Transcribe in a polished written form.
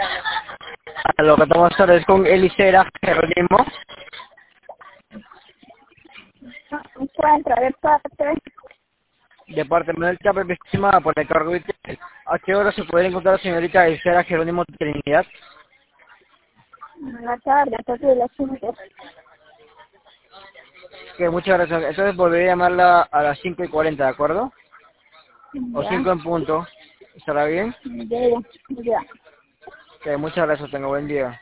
A lo que estamos ahora es con Elisera Jerónimo, Encuentra de parte de parte de Manuel Chávez, estimada por el cargo de... ¿A qué hora se puede encontrar la señorita Elisera Jerónimo Trinidad? en la tarde, a partir de las 5. Que muchas gracias. Entonces volveré a llamarla a las 5:40, ¿de acuerdo? O Ya, 5 en punto. ¿Estará bien? ya. Que muchas gracias. Tenga buen día.